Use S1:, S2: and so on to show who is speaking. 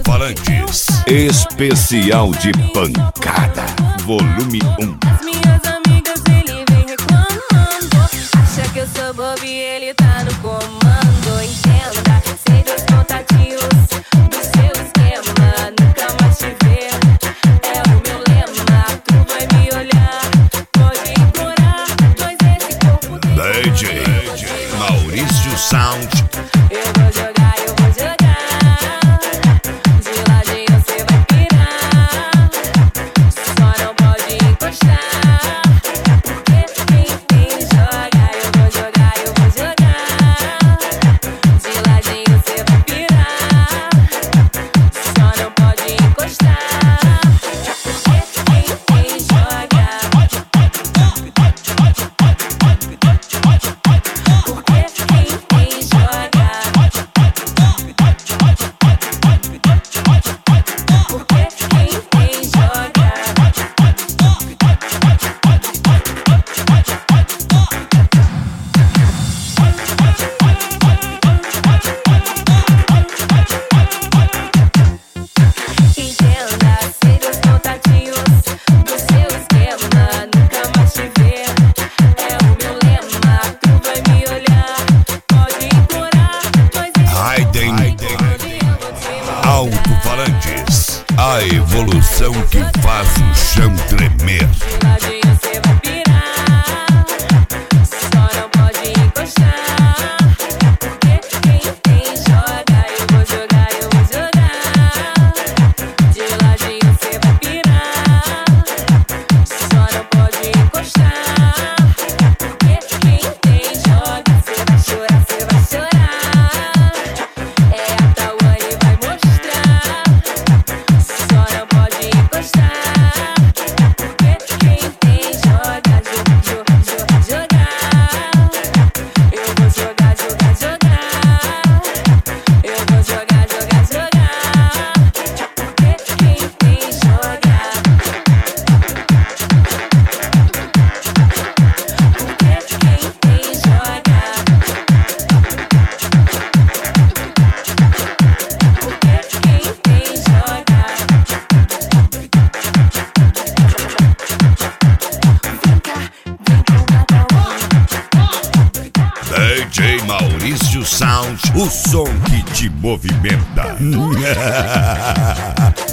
S1: Alto-falantes, especial de pancada, volume 1.
S2: As minhas amigas ele vem reclamando, acha que eu sou bobo e ele tá no comando. Entenda, sei dos contatinhos do seu esquema, nunca mais te ver, é o meu lema. Tu vai me olhar, pode implorar, mas esse corpo tem
S1: DJ Maurício Sound.
S2: Eu vou jogar, eu vou jogar, de ladinho cê vai pirar, só não pode encostar, porque quem joga. Eu vou jogar, eu vou jogar, de ladinho cê vai pirar, só não pode encostar, porque quem joga. Porque quem joga. Porque quem joga. Entenda, sei dos contatinhos do seu esquema, nunca mais te ver, é o meu lema. Tu vai me olhar, pode implorar, mas
S1: Raiden Alto-falantes, a evolução que faz o chão tremer.
S2: ladinho cê vai pirar, só não pode encostar, porque quem joga. Eu vou jogar, eu vou jogar, de ladinho cê vai pirar, só não pode encostar, porque quem joga. Cê vai chorar, cê vai chorar, é a Tawane vai mostrar, só não pode encostar, porque quem joga, jogar. Eu vou jogar, jogar, jogar, eu vou jogar, jogar, jogar, porque quem joga. Porque quem joga. Porque quem joga. Vem com
S1: DJ Maurício Sound, o som que te movimenta.